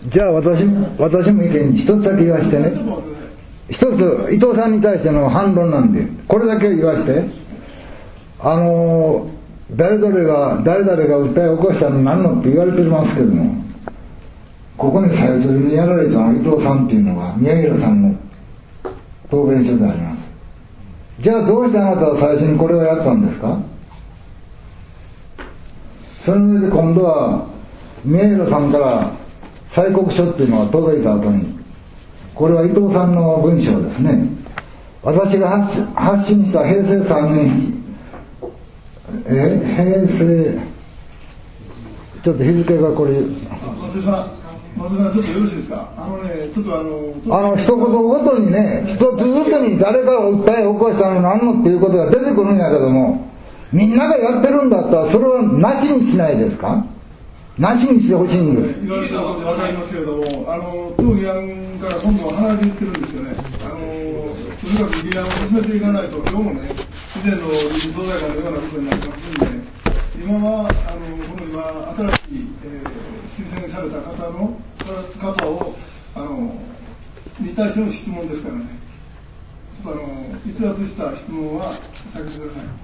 じゃあ私も意見一つだけ言わしてね。一つ伊藤さんに対しての反論なんで、これだけ言わして、誰々が訴え起こしたの何のって言われてますけども、ここに最初にやられたのは伊藤さんっていうのが宮平さんの答弁書であります。じゃあどうしてあなたは最初にこれをやったんですか。その上で今度は宮平さんから催告書っていうのが届いた後に、これは伊藤さんの文章ですね。私が発信した平成3年平成ちょっと日付がこれ松井さんちょっとよろしいですか。ちょっと一言ごとにね、一つずつに誰かが訴えを起こしたの何のっていうことが出てくるんやけども、みんながやってるんだったらそれはなしにしないですか。なしにしてほしいんです。 言われたこと分かりますけれども、当議案から今度は離れていってるんですよね。とにかく議案を進めていかないと、今日もね、以前の理事総代会のようなことになりますので、今はこの新しい、推薦された方をに対しての質問ですからね、ちょっと逸脱した質問は避けてください。